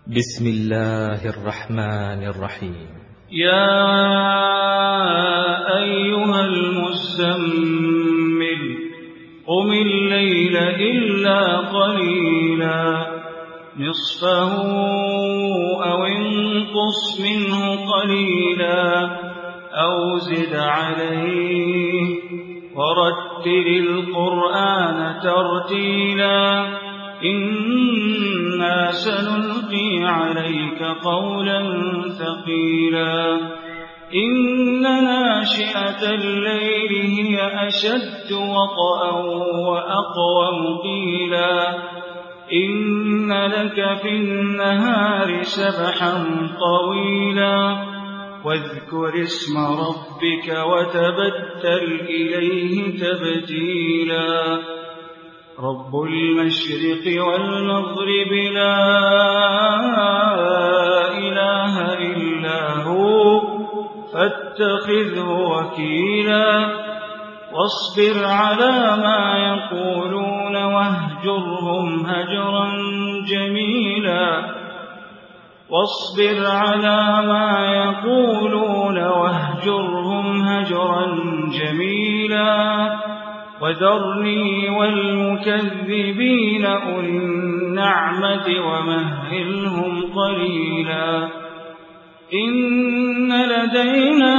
بسم الله الرحمن الرحيم. يا أيها المزمل قم الليل إلا قليلا نصفه أو انقص منه قليلا أو زد عليه ورتل القرآن ترتيلا إنا سنلقي عليك قولا ثقيلا إن ناشئة الليل هي أشد وطئا وأقوم قيلا إن لك في النهار سبحا طويلا واذكر اسم ربك وتبتل إليه تبتيلا رب المشرق والمغرب لا إله إلا هو فاتخذه وكيلا واصبر على ما يقولون واهجرهم هجرا جميلا واصبر على ما يقولون واهجرهم هجرا جميلا وذرني والمكذبين أولي النعمة ومهلهم قليلا إن لدينا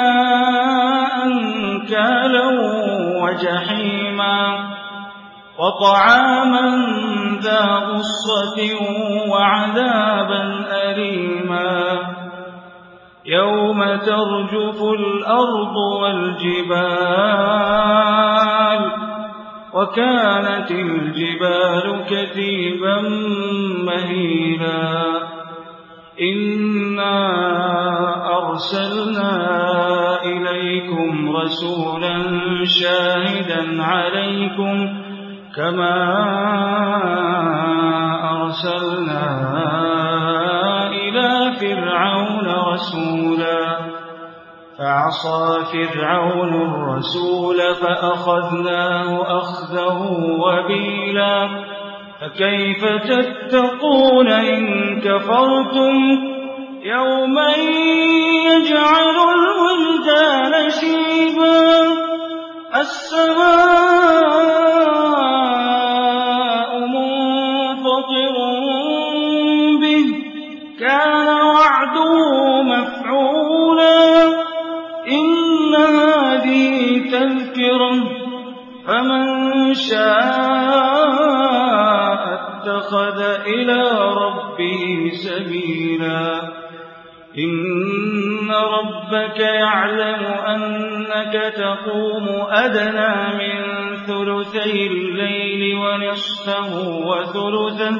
أنكالا وجحيما وطعاما ذا غصة وعذابا أليما يوم ترجف الأرض والجبال وكانت الجبال كثيبا مهيلا إنا أرسلنا إليكم رسولا شاهدا عليكم كما أرسلنا إلى فرعون رسولا فعصى فرعون الرسول فأخذناه أخذه وبيلا فكيف تتقون إن كفرتم يوما يجعل الولدان شيبا السماء منفطر به كان وعده مفعولا إن هذه تذكرة فمن شاء اتخذ إلى ربه سبيلا إن ربك يعلم أنك تقوم أدنى من ثلثي الليل ونصفه وثلثه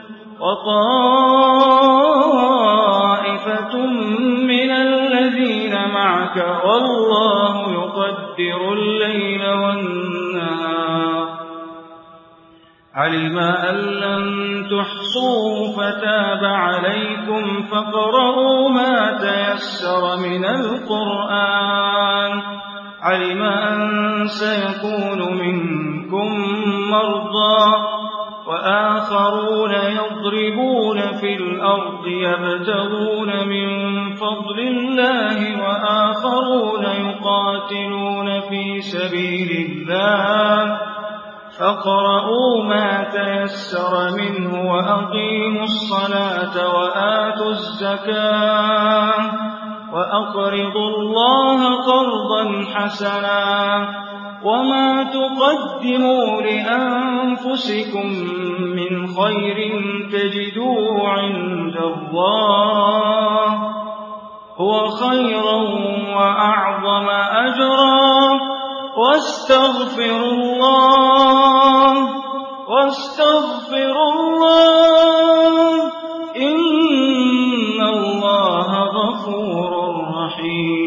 وطائفة من الذين معك والله يقدر الليل والنهار علم أن لن تحصوا فتاب عليكم فاقرؤوا ما تيسر من القرآن علم أن سيكون منكم مرضى وآخرون يضربون في الأرض يبتغون من فضل الله وآخرون يقاتلون في سبيل الله فاقرؤوا ما تيسر منه وأقيموا الصلاة وآتوا الزكاة وأقرضوا الله قرضا حسنا وما تقدموا لأنفسكم من خير تجدوه عند الله هو خيرا وأعظم أجرا واستغفروا الله إن الله غفور رحيم